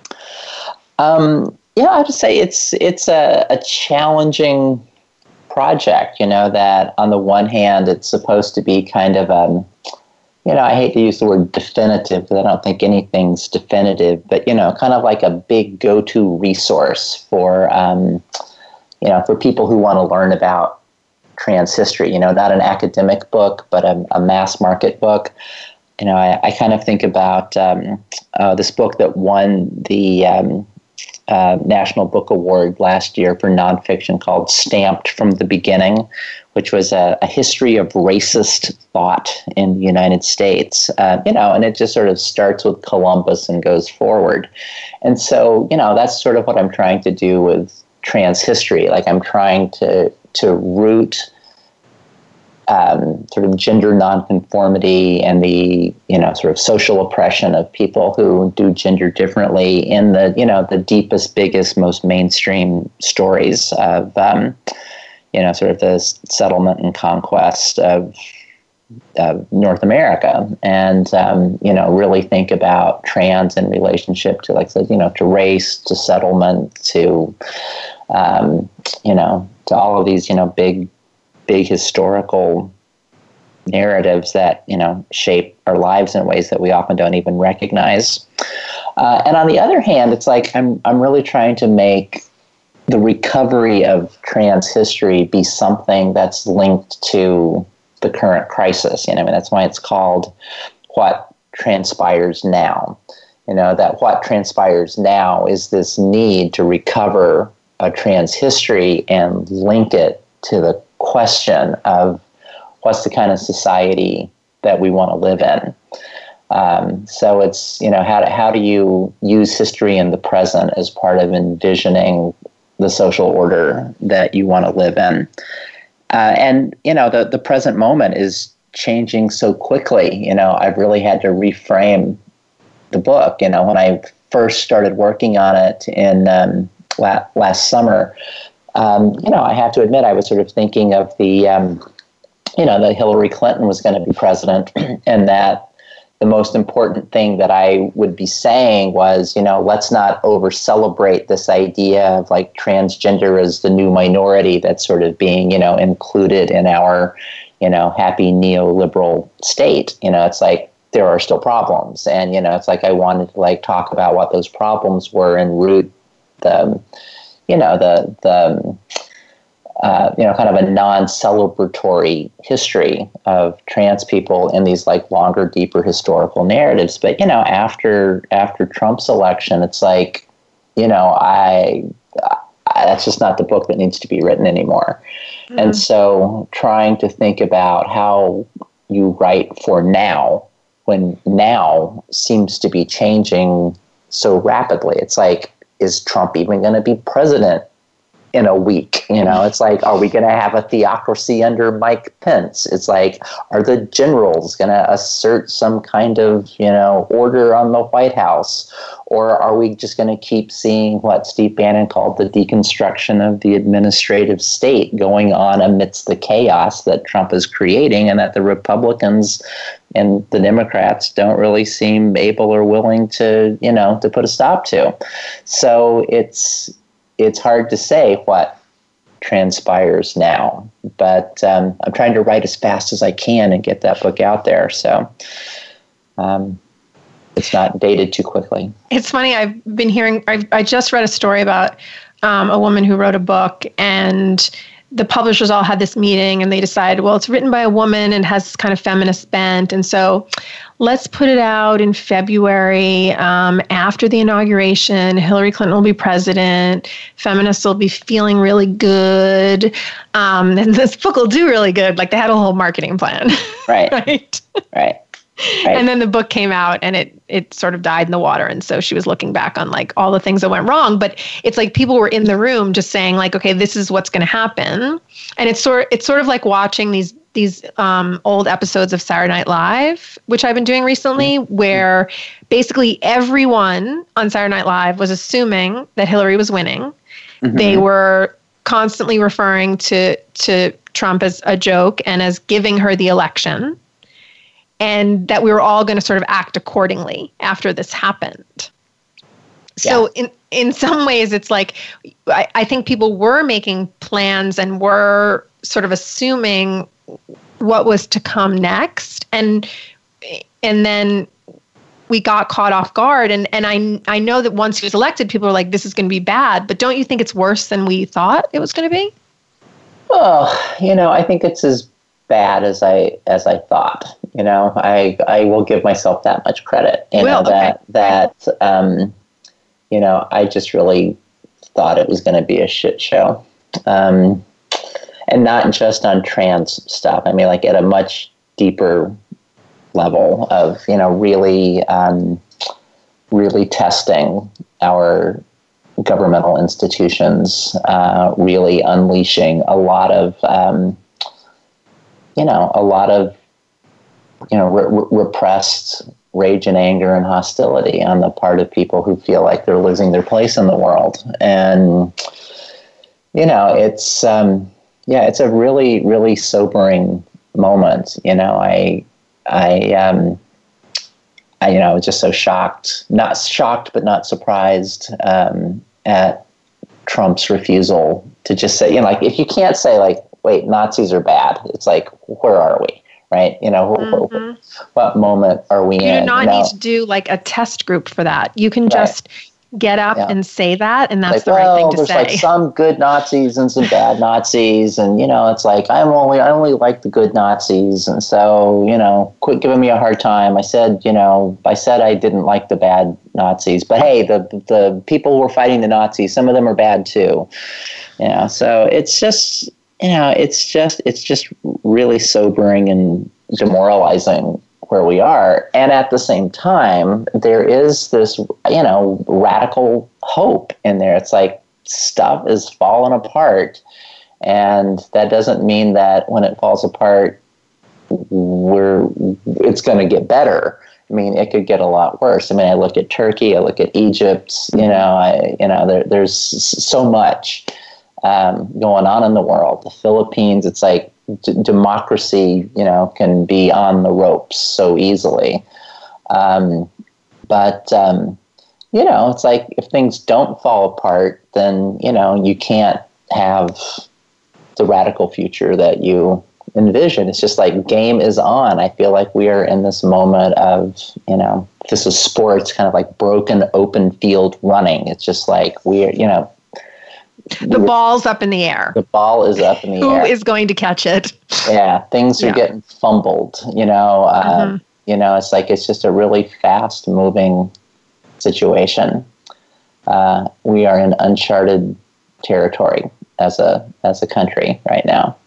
Um, Yeah, I would say it's it's a, a challenging project, you know, that on the one hand, it's supposed to be kind of, um, you know, I hate to use the word definitive because I don't think anything's definitive, but, you know, kind of like a big go-to resource for, um, you know, for people who want to learn about trans history, you know, not an academic book, but a, a mass market book. You know, I, I kind of think about um, uh, this book that won the um, Uh, National Book Award last year for nonfiction called Stamped from the Beginning, which was a, a history of racist thought in the United States. Uh, you know, and it just sort of starts with Columbus and goes forward. And so, you know, that's sort of what I'm trying to do with trans history. Like I'm trying to to root Um, sort of gender nonconformity and the, you know, sort of social oppression of people who do gender differently in the, you know, the deepest, biggest, most mainstream stories of, um, you know, sort of the settlement and conquest of, of North America. And, um, you know, really think about trans in relationship to, like, you know, to race, to settlement, to, um, you know, to all of these, you know, big, big historical narratives that, you know, shape our lives in ways that we often don't even recognize. Uh, and on the other hand, it's like I'm I'm really trying to make the recovery of trans history be something that's linked to the current crisis. You know, I mean, that's why it's called What Transpires Now. You know, that what transpires now is this need to recover a trans history and link it to the question of what's the kind of society that we want to live in. Um, so it's, you know, how do, how do you use history in the present as part of envisioning the social order that you want to live in? Uh, and, you know, the, the present moment is changing so quickly. You know, I've really had to reframe the book. You know, when I first started working on it in um, la- last summer, um, you know, I have to admit I was sort of thinking of the, um, you know, that Hillary Clinton was going to be president and that the most important thing that I would be saying was, you know, let's not over celebrate this idea of like transgender as the new minority that's sort of being, you know, included in our, you know, happy neoliberal state. You know, it's like there are still problems. And, you know, it's like I wanted to like talk about what those problems were and root the, you know, the, the, Uh, you know, kind of a non-celebratory history of trans people in these like longer, deeper historical narratives. But, you know, after after Trump's election, it's like, you know, I, I that's just not the book that needs to be written anymore. Mm-hmm. And so trying to think about how you write for now, when now seems to be changing so rapidly. It's like, is Trump even going to be president in a week? You know, it's like, are we going to have a theocracy under Mike Pence? It's like, are the generals going to assert some kind of, you know, order on the White House? Or are we just going to keep seeing what Steve Bannon called the deconstruction of the administrative state going on amidst the chaos that Trump is creating and that the Republicans and the Democrats don't really seem able or willing to, you know, to put a stop to? So it's, It's hard to say what transpires now, but um, I'm trying to write as fast as I can and get that book out there. So um, it's not dated too quickly. It's funny. I've been hearing, I've, I just read a story about um, a woman who wrote a book, and the publishers all had this meeting and they decided, well, it's written by a woman and has kind of feminist bent. And so let's put it out in February um, after the inauguration. Hillary Clinton will be president. Feminists will be feeling really good. Um, and this book will do really good. Like they had a whole marketing plan. Right. right. Right. Right. And then the book came out and it it sort of died in the water. And so she was looking back on like all the things that went wrong. But it's like people were in the room just saying like, okay, this is what's going to happen. And it's sort it's sort of like watching these these um, old episodes of Saturday Night Live, which I've been doing recently, where basically everyone on Saturday Night Live was assuming that Hillary was winning. Mm-hmm. They were constantly referring to to Trump as a joke and as giving her the election, and that we were all going to sort of act accordingly after this happened. So yeah. in, in some ways, it's like, I, I think people were making plans and were sort of assuming what was to come next. And and then we got caught off guard. And, and I, I know that once he was elected, people were like, this is going to be bad. But don't you think it's worse than we thought it was going to be? Well, you know, I think it's as bad as I as I thought. You know, I I will give myself that much credit. You well, know, that okay. that um, you know, I just really thought it was going to be a shit show, um, and not just on trans stuff. I mean, like at a much deeper level of, you know, really um, really testing our governmental institutions, uh, really unleashing a lot of um, you know, a lot of, you know, re- repressed rage and anger and hostility on the part of people who feel like they're losing their place in the world. And, you know, it's, um, yeah, it's a really, really sobering moment. You know, I, I, um, I, you know, I was just so shocked, not shocked, but not surprised um, at Trump's refusal to just say, you know, like, if you can't say like, wait, Nazis are bad. It's like, where are we? Right? You know, mm-hmm. what moment are we you in? You do not you know? need to do like a test group for that. You can just, right. get up yeah. and say that, and that's like, the right well, thing to there's say. Like some good Nazis and some bad Nazis, and you know, it's like I'm only I only like the good Nazis, and so you know, quit giving me a hard time. I said, you know, I said I didn't like the bad Nazis, but hey, the the people who were fighting the Nazis, some of them are bad too. You know, so it's just you know, it's just it's just really sobering and demoralizing where we are. And at the same time, there is this, you know, radical hope in there. It's like stuff is falling apart. And that doesn't mean that when it falls apart, we're it's going to get better. I mean, it could get a lot worse. I mean, I look at Turkey, I look at Egypt, you know, I, you know, there, there's so much um, going on in the world. The Philippines, it's like, D- democracy, you know, can be on the ropes so easily. Um, but, um, you know, it's like if things don't fall apart, then, you know, you can't have the radical future that you envision. It's just like game is on. I feel like we are in this moment of, you know, this is sports, kind of like broken open field running. It's just like we're, you know, the ball's up in the air. The ball is up in the Who air. Who is going to catch it? Yeah, things are yeah. getting fumbled. You know, uh, mm-hmm. you know, it's like it's just a really fast-moving situation. Uh, we are in uncharted territory as a as a country right now.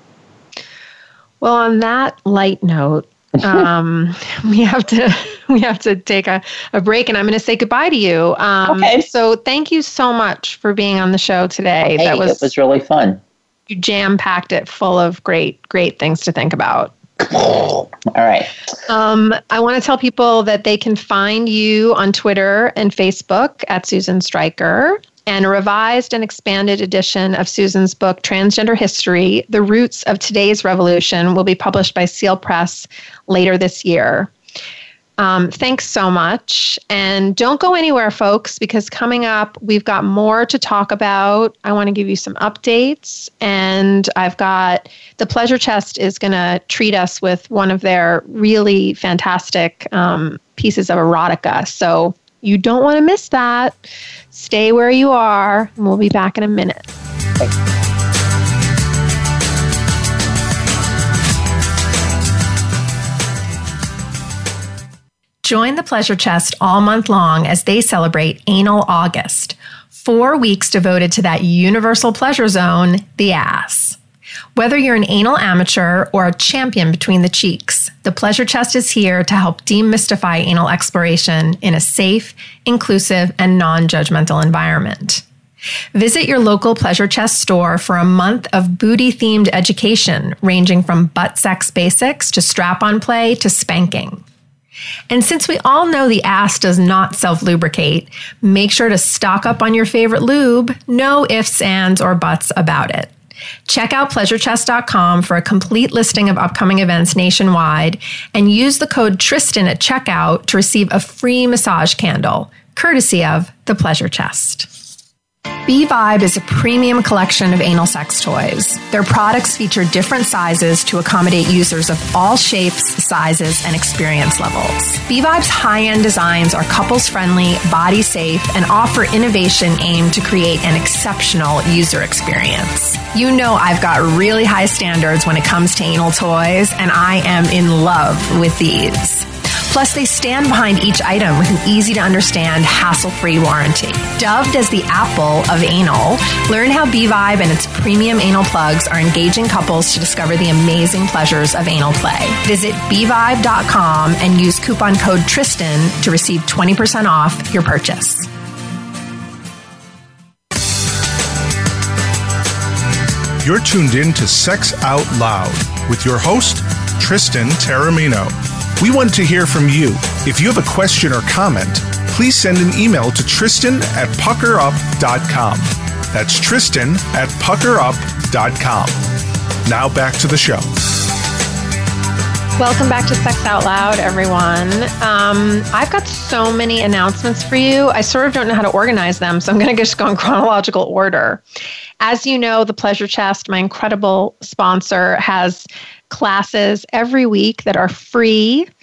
Well, on that light note, um, we have to we have to take a, a break, and I'm going to say goodbye to you. Um, okay. So thank you so much for being on the show today. Hey, that was it was really fun. You jam-packed it full of great, great things to think about. All right. Um, I want to tell people that they can find you on Twitter and Facebook at Susan Stryker. And a revised and expanded edition of Susan's book, Transgender History, The Roots of Today's Revolution, will be published by Seal Press later this year. Um, thanks so much. And don't go anywhere, folks, because coming up, we've got more to talk about. I want to give you some updates. And I've got the Pleasure Chest is going to treat us with one of their really fantastic um, pieces of erotica. So you don't want to miss that. Stay where you are, and we'll be back in a minute. Join the Pleasure Chest all month long as they celebrate Anal August, four weeks devoted to that universal pleasure zone, the ass. Whether you're an anal amateur or a champion between the cheeks, the Pleasure Chest is here to help demystify anal exploration in a safe, inclusive, and non-judgmental environment. Visit your local Pleasure Chest store for a month of booty-themed education, ranging from butt sex basics to strap-on play to spanking. And since we all know the ass does not self-lubricate, make sure to stock up on your favorite lube. No ifs, ands, or buts about it. Check out pleasure chest dot com for a complete listing of upcoming events nationwide and use the code Tristan at checkout to receive a free massage candle, courtesy of the Pleasure Chest. B-Vibe is a premium collection of anal sex toys. Their products feature different sizes to accommodate users of all shapes, sizes, and experience levels. B-Vibe's high-end designs are couples-friendly, body-safe, and offer innovation aimed to create an exceptional user experience. You know I've got really high standards when it comes to anal toys, and I am in love with these. Plus, they stand behind each item with an easy-to-understand, hassle-free warranty. Dubbed as the Apple of anal, learn how B-Vibe and its premium anal plugs are engaging couples to discover the amazing pleasures of anal play. Visit b vibe dot com and use coupon code Tristan to receive twenty percent off your purchase. You're tuned in to Sex Out Loud with your host, Tristan Taormino. We want to hear from you. If you have a question or comment, please send an email to Tristan at pucker up dot com. That's Tristan at pucker up dot com. Now back to the show. Welcome back to Sex Out Loud, everyone. Um, I've got so many announcements for you. I sort of don't know how to organize them, so I'm going to just go in chronological order. As you know, the Pleasure Chest, my incredible sponsor, has classes every week that are free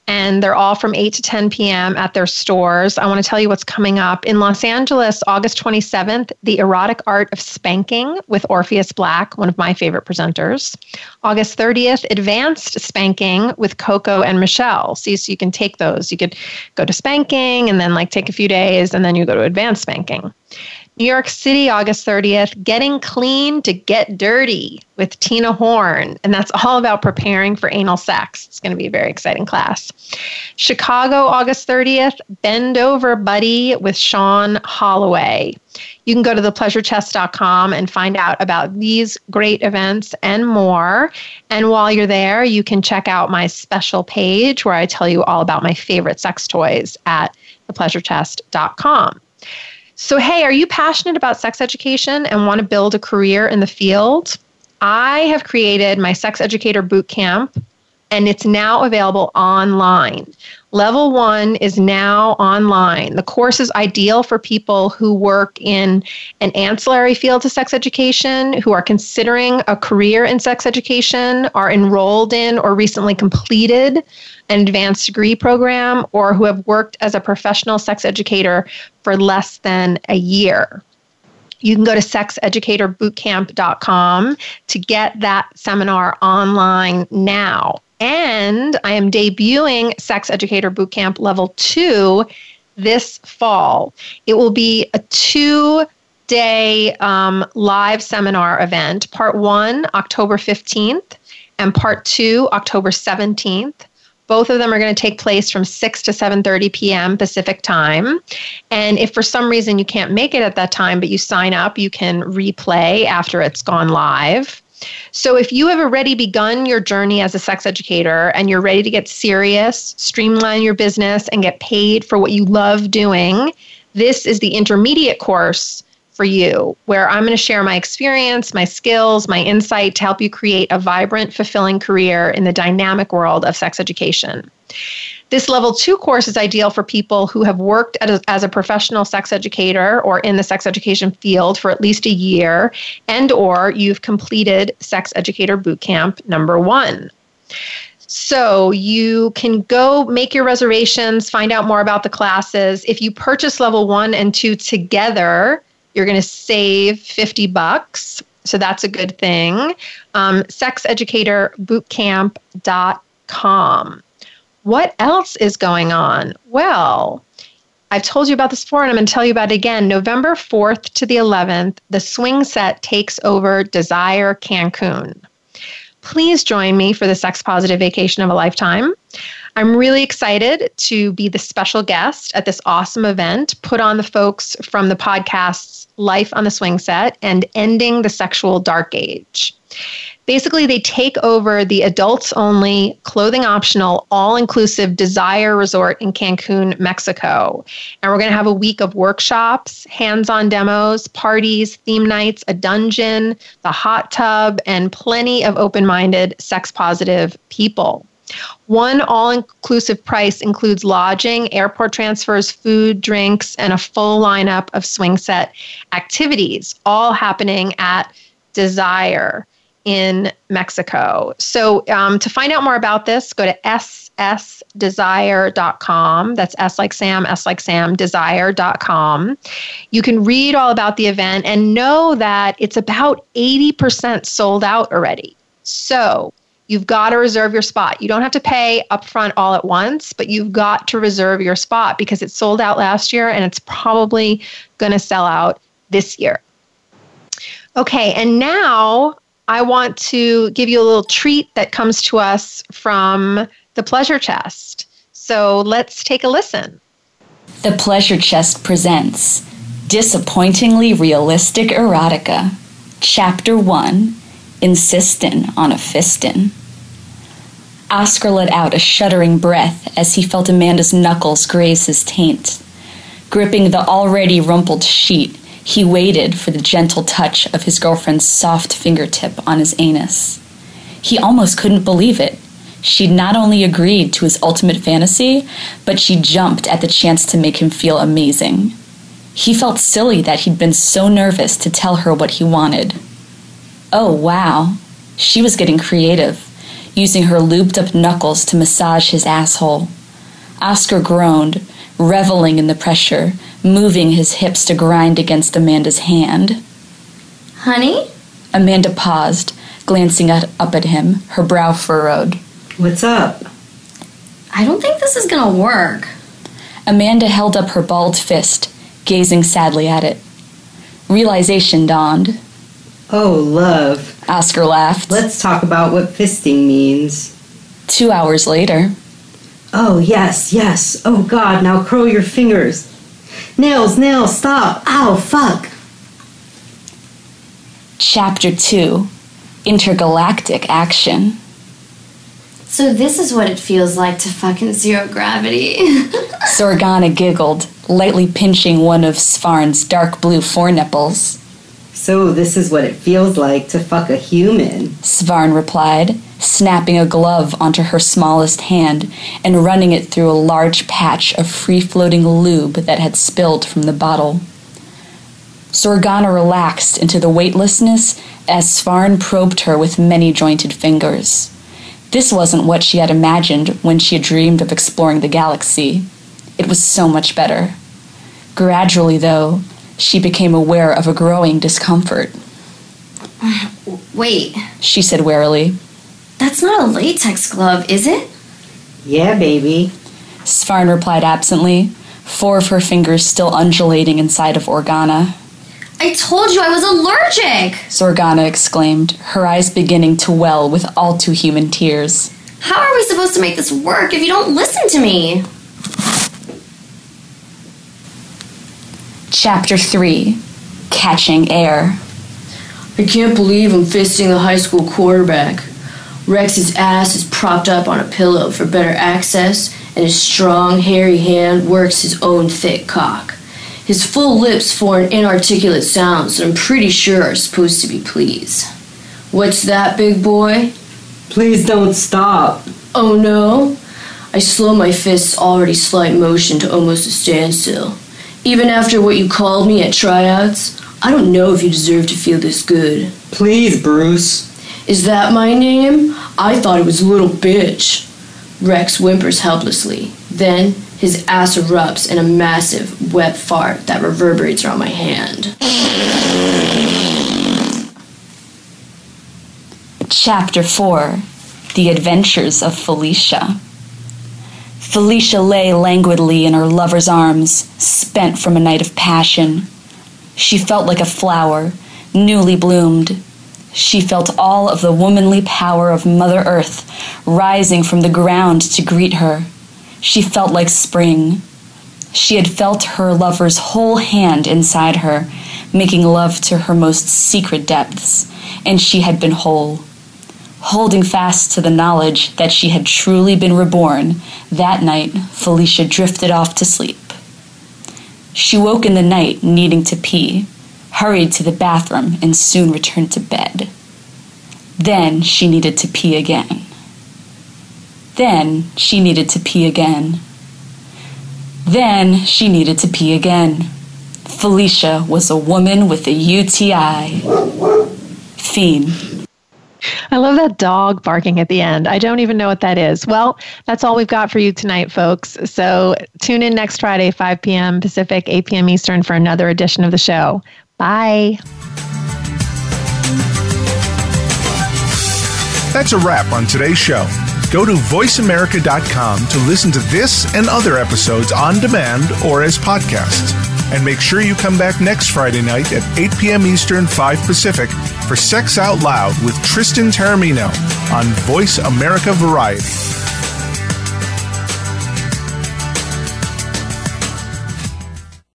and they're all from eight to ten p.m. at their stores. I want to tell you what's coming up. In Los Angeles, August twenty-seventh, The Erotic Art of Spanking with Orpheus Black, one of my favorite presenters. August thirtieth, Advanced Spanking with Coco and Michelle. See, so you can take those. You could go to spanking and then like take a few days, and then you go to advanced spanking. New York City, August thirtieth, Getting Clean to Get Dirty with Tina Horn. And that's all about preparing for anal sex. It's going to be a very exciting class. Chicago, August thirtieth, Bend Over Buddy with Sean Holloway. You can go to the pleasure chest dot com and find out about these great events and more. And while you're there, you can check out my special page where I tell you all about my favorite sex toys at the pleasure chest dot com. So, hey, are you passionate about sex education and want to build a career in the field? I have created my Sex Educator Bootcamp, and it's now available online. Level one is now online. The course is ideal for people who work in an ancillary field to sex education, who are considering a career in sex education, are enrolled in or recently completed an advanced degree program, or who have worked as a professional sex educator for less than a year. You can go to sex educator bootcamp dot com to get that seminar online now. And I am debuting Sex Educator Bootcamp Level two this fall. It will be a two-day um, live seminar event. Part one, October fifteenth, and part two, October seventeenth. Both of them are going to take place from six to seven thirty p.m. Pacific time. And if for some reason you can't make it at that time, but you sign up, you can replay after it's gone live. So if you have already begun your journey as a sex educator and you're ready to get serious, streamline your business, and get paid for what you love doing, this is the intermediate course for you, where I'm going to share my experience, my skills, my insight to help you create a vibrant, fulfilling career in the dynamic world of sex education. This level two course is ideal for people who have worked as a, as a professional sex educator or in the sex education field for at least a year, and or you've completed Sex Educator Bootcamp number one. So you can go make your reservations, find out more about the classes. If you purchase level one and two together, you're going to save fifty bucks. So that's a good thing. Um, sex educator bootcamp dot com. What else is going on? Well, I've told you about this before, and I'm going to tell you about it again. November fourth to the eleventh, the Swing Set takes over Desire Cancun. Please join me for the sex positive vacation of a lifetime. I'm really excited to be the special guest at this awesome event put on the folks from the podcasts Life on the Swing Set and Ending the Sexual Dark Age. Basically, they take over the adults-only, clothing-optional, all-inclusive Desire Resort in Cancun, Mexico. And we're going to have a week of workshops, hands-on demos, parties, theme nights, a dungeon, the hot tub, and plenty of open-minded, sex-positive people. One all-inclusive price includes lodging, airport transfers, food, drinks, and a full lineup of swing set activities, all happening at Desire in Mexico. So um, to find out more about this, go to s s desire dot com. That's S like Sam, S like Sam, desire dot com. You can read all about the event and know that it's about eighty percent sold out already. So you've got to reserve your spot. You don't have to pay upfront all at once, but you've got to reserve your spot because it sold out last year and it's probably going to sell out this year. Okay, and now I want to give you a little treat that comes to us from the Pleasure Chest. So let's take a listen. The Pleasure Chest presents Disappointingly Realistic Erotica, Chapter one, Insistin' on a Fistin'. Oscar let out a shuddering breath as he felt Amanda's knuckles graze his taint. Gripping the already rumpled sheet, he waited for the gentle touch of his girlfriend's soft fingertip on his anus. He almost couldn't believe it. She'd not only agreed to his ultimate fantasy, but she jumped at the chance to make him feel amazing. He felt silly that he'd been so nervous to tell her what he wanted. Oh, wow. She was getting creative, using her lubed-up knuckles to massage his asshole. Oscar groaned, reveling in the pressure, moving his hips to grind against Amanda's hand. Honey? Amanda paused, glancing at, up at him, her brow furrowed. What's up? I don't think this is gonna work. Amanda held up her balled fist, gazing sadly at it. Realization dawned. Oh, love. Oscar laughed. Let's talk about what fisting means. Two hours later. Oh, yes, yes. Oh, God, now curl your fingers. Nails, nails, stop. Ow, fuck. Chapter two. Intergalactic Action. So this is what it feels like to fuck in zero gravity. Sorgana giggled, lightly pinching one of Svarn's dark blue forenipples. So this is what it feels like to fuck a human, Svarn replied, snapping a glove onto her smallest hand and running it through a large patch of free-floating lube that had spilled from the bottle. Sorgana relaxed into the weightlessness as Svarn probed her with many-jointed fingers. This wasn't what she had imagined when she had dreamed of exploring the galaxy. It was so much better. Gradually, though, she became aware of a growing discomfort. Wait. She said warily. That's not a latex glove, is it? Yeah, baby. Svarn replied absently, four of her fingers still undulating inside of Organa. I told you I was allergic! Sorgana exclaimed, her eyes beginning to well with all too human tears. How are we supposed to make this work if you don't listen to me? Chapter three. Catching Air. I can't believe I'm fisting the high school quarterback. Rex's ass is propped up on a pillow for better access, and his strong, hairy hand works his own thick cock. His full lips form inarticulate sounds that I'm pretty sure are supposed to be please. What's that, big boy? Please don't stop. Oh no? I slow my fist's already slight motion to almost a standstill. Even after what you called me at tryouts, I don't know if you deserve to feel this good. Please, Bruce. Is that my name? I thought it was little bitch. Rex whimpers helplessly. Then his ass erupts in a massive, wet fart that reverberates around my hand. Chapter four. The Adventures of Felicia. Felicia lay languidly in her lover's arms, spent from a night of passion. She felt like a flower, newly bloomed. She felt all of the womanly power of Mother Earth rising from the ground to greet her. She felt like spring. She had felt her lover's whole hand inside her, making love to her most secret depths, and she had been whole. Holding fast to the knowledge that she had truly been reborn, that night Felicia drifted off to sleep. She woke in the night needing to pee, hurried to the bathroom, and soon returned to bed. Then she needed to pee again. Then she needed to pee again. Then she needed to pee again. Felicia was a woman with a U T I. Fiend. I love that dog barking at the end. I don't even know what that is. Well, that's all we've got for you tonight, folks. So tune in next Friday, five p.m. Pacific, eight p.m. Eastern for another edition of the show. Bye. That's a wrap on today's show. Go to voice america dot com to listen to this and other episodes on demand or as podcasts. And make sure you come back next Friday night at eight p.m. Eastern, five Pacific for Sex Out Loud with Tristan Taormino on Voice America Variety.